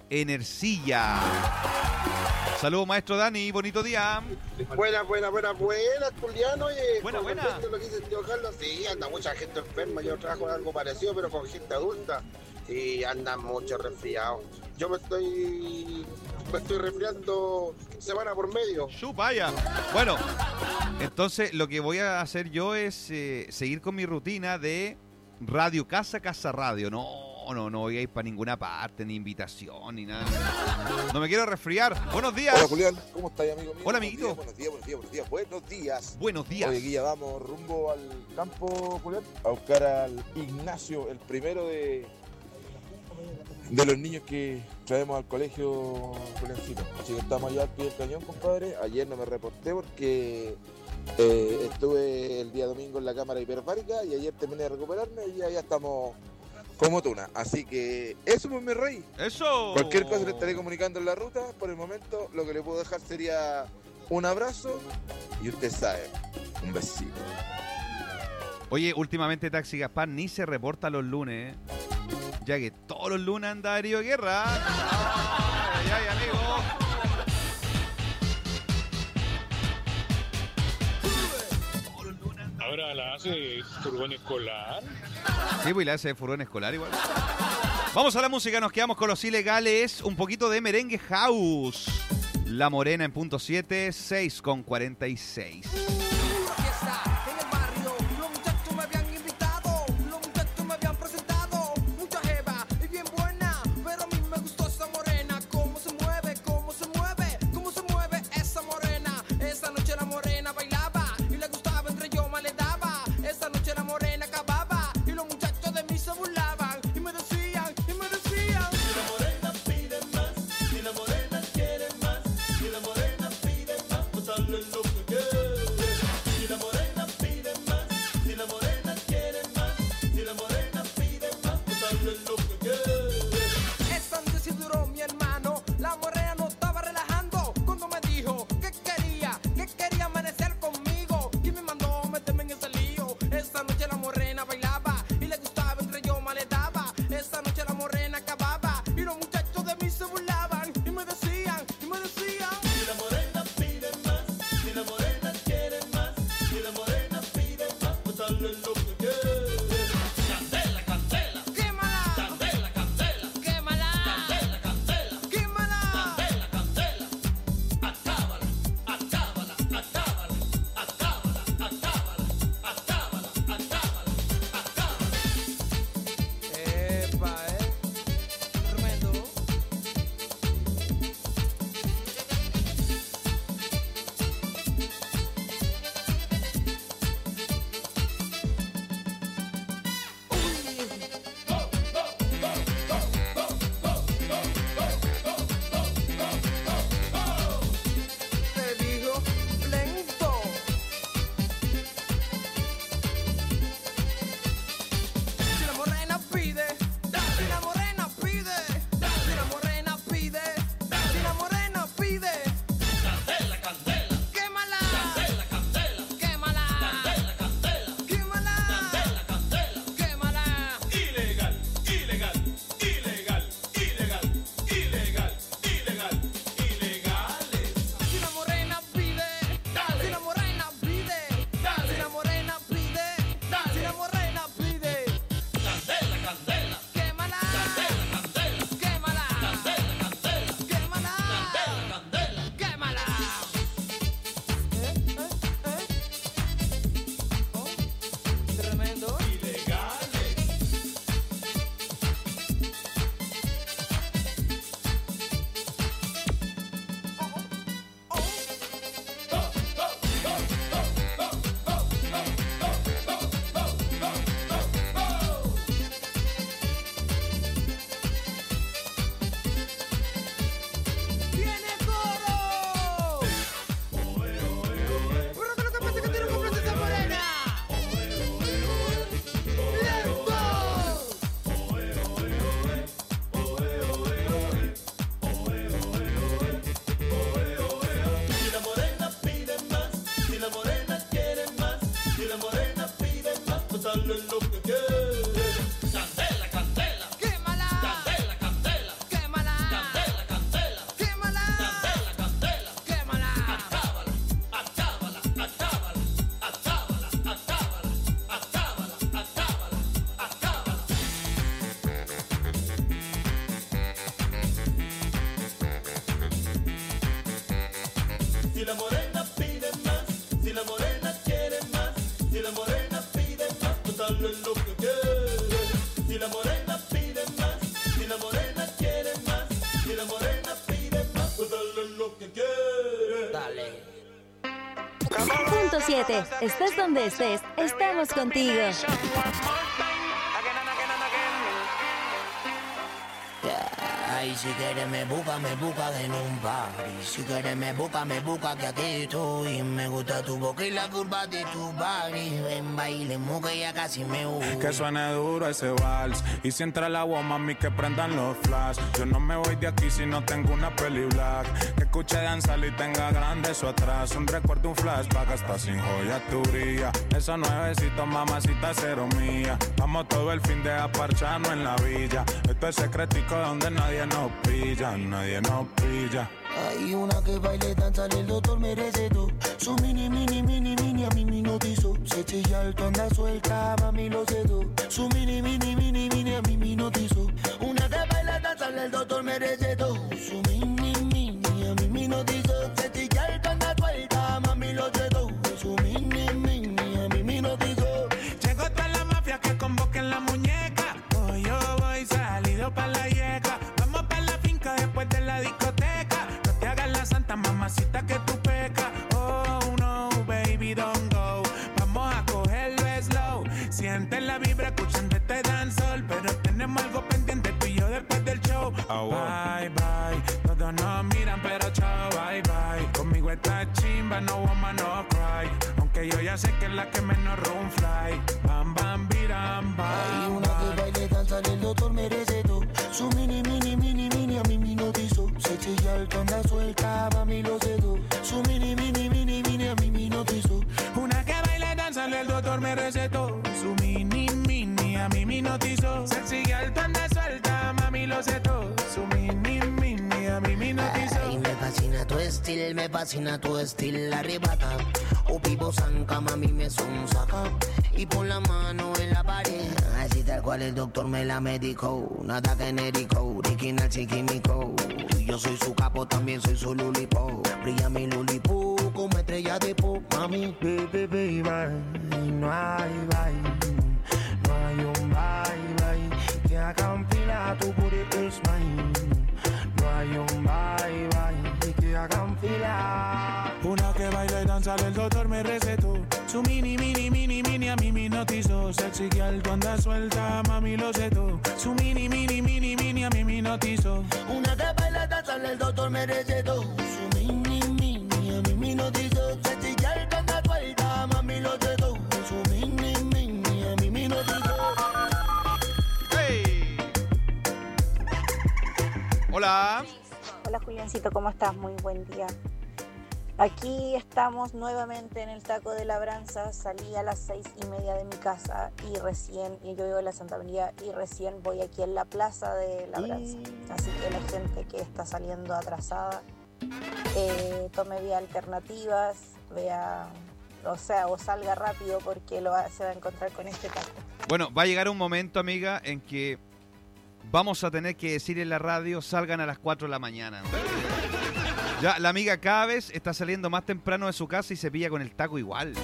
en Ercilla. Saludos, maestro Dani, bonito día. Buena, Juliano. Oye, buena. Lo que dice el tío Carlos, sí, anda mucha gente enferma. Yo trabajo en algo parecido, pero con gente adulta. Sí, andan mucho resfriados. Yo me estoy resfriando semana por medio. Vaya. Bueno, entonces lo que voy a hacer yo es seguir con mi rutina de Radio Casa, Casa Radio. No voy a ir para ninguna parte, ni invitación, ni nada. No me quiero resfriar. Buenos días. Hola, Julián. ¿Cómo estás, amigo mío? Hola, amiguito. Buenos días. Buenos días. Hoy aquí ya vamos rumbo al campo, Julián, a buscar al Ignacio, el primero de los niños que traemos al colegio, Juliancito. Así que estamos allá al pie del cañón, compadre. Ayer no me reporté porque estuve el día domingo en la cámara hiperbárica y ayer terminé de recuperarme y ya estamos como tuna. Así que eso, pues, mi rey. Eso. Cualquier cosa le estaré comunicando en la ruta. Por el momento lo que le puedo dejar sería un abrazo y usted sabe, un besito. Oye, últimamente Taxi Gaspar ni se reporta los lunes, ya que todos los lunes anda Darío Guerra. Ay, amigo. Ahora la hace furgón escolar. Sí, pues la hace furgón escolar igual. Vamos a la música, nos quedamos con los ilegales. Un poquito de merengue house. La Morena en punto 7, 6:46. La morena Si la morena pide más, si la morena quiere más, si la morena pide más, pues dale lo que quiere. Si la morena pide más, si la morena quiere más, si la morena pide más, pues dale lo que quiere. Dale. Punto 7. Estés donde estés, estamos contigo. Ay, si quieres me busca en un party. Si quieres me busca que aquí estoy. Me gusta tu boca y la curva de tu body. Ven, bailemos que ya casi me voy. Que suene duro ese vals. Y si entra el agua, mami, que prendan los flash. Yo no me voy de aquí si no tengo una peli black. Que escuche danzar y tenga grande eso atrás. Un recuerdo, un flashback, hasta sin joya tu brilla. Esos nuevecitos, mamacita, cero mía. Vamos todo el fin de aparcharnos en la villa. Esto es secretico donde nadie nos pilla, nadie nos pilla. Hay una que baile, danza, el doctor merece tú. Su mini, a mí me notizó. Se chilla alto, anda suelta, mami lo cedo. Su mini, a mí me notizó. Una que baila, danza, el doctor merece tú. Su mini, a mí me notizó. Se chilla alto, anda suelta, mami lo cedo. Su mini, a mí me notizó. Llegó toda la mafia que convoquen la muñeca. Hoy yo voy salido pa' la yeca. Vamos pa' la finca después de la discoteca. No te hagas la santa, mamacita, que tú pecas. Oh no, baby, don't go. Vamos a cogerlo slow. Siente la vibra escuchando este dancehall. Pero tenemos algo pendiente tú y yo después del show. Oh, bye, bye. Todos nos miran, pero chao, bye, bye. Conmigo está chimba, no woman, no cry. Aunque yo ya sé que es la que menos room fly. Bam, bam, biram, bam. Hay una que baile, danza, el doctor merece tú. Su mini, a mí me notizó. Se chilla alto, anda suelta, mami lo cedo. Su mini, a mí me notizó. Una que baile, danza, el doctor me recetó. Su mini, a mí me notizó. Se sigue alto, anda suelta, mami lo cedo. Su mini, a mí me notizó. Ay, me fascina tu estilo, arrebata. O vivo zanca, mami me sonsaca. Y pon la mano en la pared. Así tal cual el doctor me la medicó. Nada genérico, original sin químico. Yo soy su capo, también soy su lulipo. Brilla mi lulipo como estrella de pop. Mami, baby, no hay bye. No hay un bye. Que haga un fila, tu booty is mine. No hay un bye. Que haga un fila. Una que baila y danza, el doctor me recetó. Su mini, a mí me notizó. Sexy que alto, anda suelta, mami lo cedo. Su mini, a mí me notizó. Una que baila, danza, el doctor me recetó. Su mini, a mí me notizó. Sexy que alto, anda suelta, mami lo cedo. Su mini, a mí me notizó. ¡Hey! Hola. Hola Juliancito, ¿cómo estás? Muy buen día. Aquí estamos nuevamente en el Taco de Labranza. Salí a las 6:30 de mi casa y yo vivo en la Santa María y recién voy aquí en la plaza de Labranza. Así que la gente que está saliendo atrasada, tome vías alternativas, o salga rápido porque se va a encontrar con este taco. Bueno, va a llegar un momento, amiga, en que vamos a tener que decir en la radio, salgan a las 4 de la mañana. Ya, la amiga cada vez está saliendo más temprano de su casa y se pilla con el taco igual.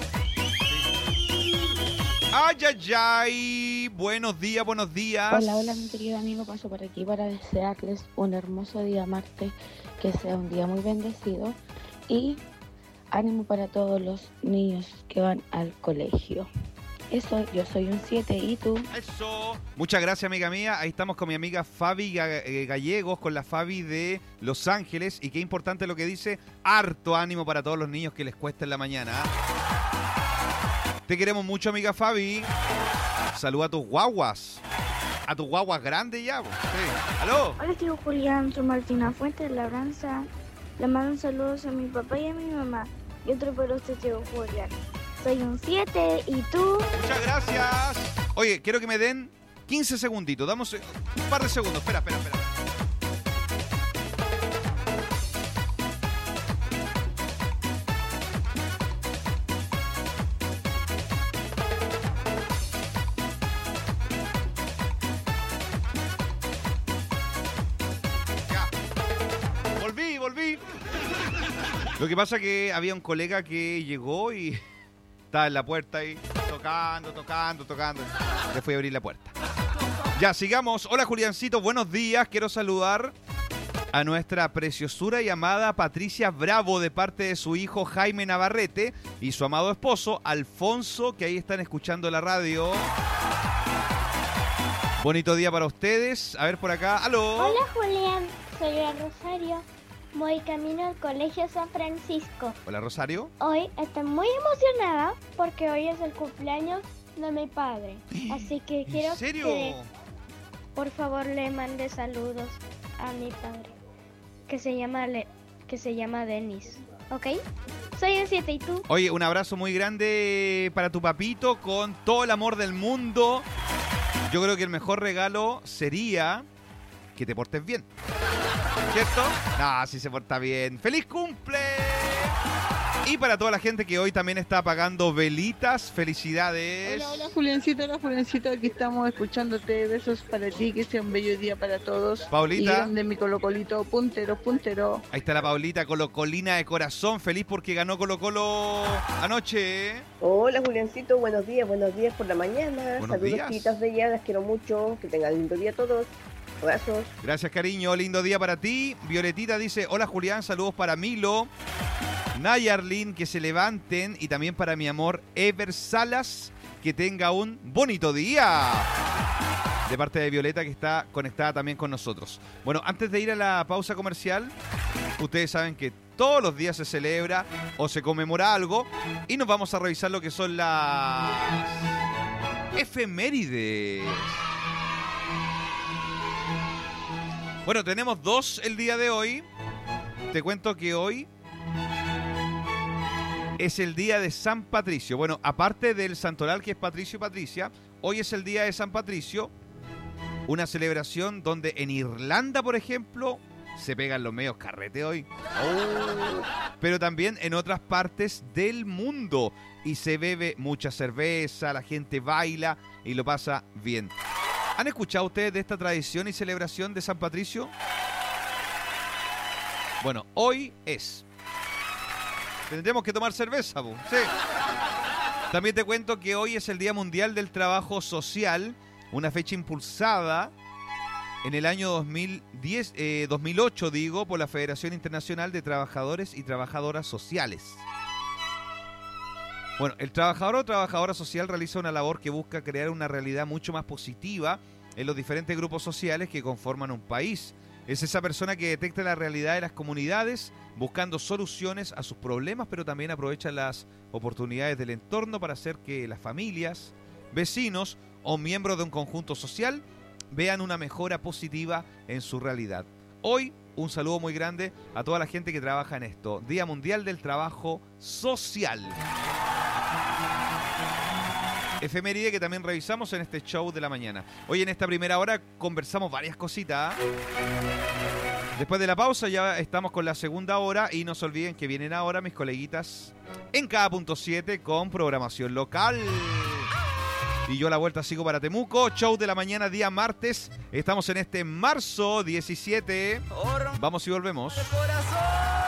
¡Ay, ay, ay! Buenos días, buenos días. Hola, mi querido amigo. Paso por aquí para desearles un hermoso día martes, que sea un día muy bendecido y ánimo para todos los niños que van al colegio. Eso, yo soy un 7, ¿y tú? Eso. Muchas gracias, amiga mía. Ahí estamos con mi amiga Fabi Gallegos, con la Fabi de Los Ángeles. Y qué importante lo que dice, harto ánimo para todos los niños que les cuesta en la mañana. Te queremos mucho, amiga Fabi. Saluda a tus guaguas. A tus guaguas grandes ya. Sí. ¿Aló? Hola, tío Julián, soy Martina Fuente de Labranza. Le mando saludos a mi papá y a mi mamá. Y otro para usted, tío Julián. Soy un 7, ¿y tú? Muchas gracias. Oye, quiero que me den 15 segunditos. Damos un par de segundos. Espera. Ya. Volví. Lo que pasa que había un colega que llegó y estaba en la puerta y tocando. Le fui a abrir la puerta. Ya, sigamos. Hola, Juliancito, buenos días. Quiero saludar a nuestra preciosura y amada Patricia Bravo de parte de su hijo Jaime Navarrete y su amado esposo Alfonso, que ahí están escuchando la radio. Bonito día para ustedes. A ver por acá. ¡Aló! Hola, Julián. Soy la Rosario. Voy camino al Colegio San Francisco. Hola, Rosario. Hoy estoy muy emocionada porque hoy es el cumpleaños de mi padre. Así que quiero que por favor le mande saludos a mi padre, que se llama Denis. ¿Ok? Soy el 7 y tú. Oye, un abrazo muy grande para tu papito con todo el amor del mundo. Yo creo que el mejor regalo sería que te portes bien. ¿Cierto? No, si se porta bien. ¡Feliz cumple! Y para toda la gente que hoy también está apagando velitas, felicidades. Hola, Juliancito, aquí estamos escuchándote. Besos para ti, que sea un bello día para todos. Paulita. Y grande mi Colo-Colito, puntero. Ahí está la Paulita, colocolina de corazón, feliz porque ganó Colo-Colo anoche. Hola, Juliancito, buenos días por la mañana. Buenos Saludos, días. chiquitas bellas, las quiero mucho. Que tengan lindo día todos. Abrazos. Gracias, cariño, lindo día para ti. Violetita dice, hola, Julián, saludos para Milo. Nayarlin, que se levanten. Y también para mi amor Ever Salas, que tenga un bonito día. De parte de Violeta, que está conectada también con nosotros. Bueno, antes de ir a la pausa comercial, ustedes saben que todos los días se celebra o se conmemora algo. Y nos vamos a revisar lo que son las efemérides. Bueno, tenemos 2 el día de hoy. Te cuento que hoy es el día de San Patricio. Bueno, aparte del santoral que es Patricio y Patricia, hoy es el día de San Patricio. Una celebración donde en Irlanda, por ejemplo, se pegan los medios carrete hoy. Pero también en otras partes del mundo. Y se bebe mucha cerveza, la gente baila y lo pasa bien. ¿Han escuchado ustedes de esta tradición y celebración de San Patricio? Bueno, hoy es. Tendremos que tomar cerveza, ¿bu? Sí. También te cuento que hoy es el Día Mundial del Trabajo Social, una fecha impulsada en el año 2008, por la Federación Internacional de Trabajadores y Trabajadoras Sociales. Bueno, el trabajador o trabajadora social realiza una labor que busca crear una realidad mucho más positiva en los diferentes grupos sociales que conforman un país. Es esa persona que detecta la realidad de las comunidades, buscando soluciones a sus problemas, pero también aprovecha las oportunidades del entorno para hacer que las familias, vecinos o miembros de un conjunto social vean una mejora positiva en su realidad. Hoy, un saludo muy grande a toda la gente que trabaja en esto. Día Mundial del Trabajo Social. Efeméride que también revisamos en este show de la mañana. Hoy en esta primera hora conversamos varias cositas. Después de la pausa ya estamos con la segunda hora y no se olviden que vienen ahora mis coleguitas en cada punto 7 con programación local. Y yo a la vuelta sigo para Temuco, show de la mañana, día martes. Estamos en este marzo 17. Vamos y volvemos. Corazón.